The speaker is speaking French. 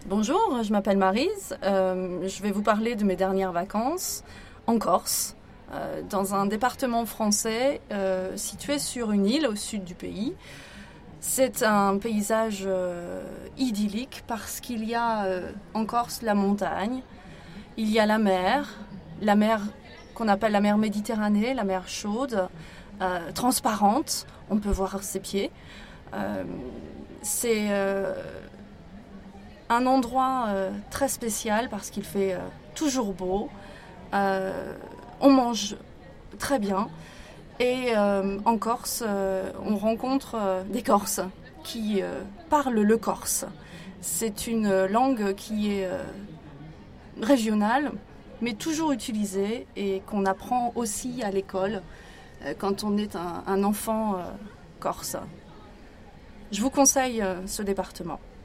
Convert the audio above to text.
Bonjour, je m'appelle Maryse. Je vais vous parler de mes dernières vacances en Corse, dans un département français situé sur une île au sud du pays. C'est un paysage idyllique parce qu'il y a en Corse la montagne, il y a la mer qu'on appelle la mer Méditerranée, la mer chaude, transparente, on peut voir ses pieds. C'est un endroit très spécial parce qu'il fait toujours beau. On mange très bien. Et en Corse, on rencontre des Corses qui parlent le corse. C'est une langue qui est régionale, mais toujours utilisée et qu'on apprend aussi à l'école quand on est un enfant corse. Je vous conseille ce département.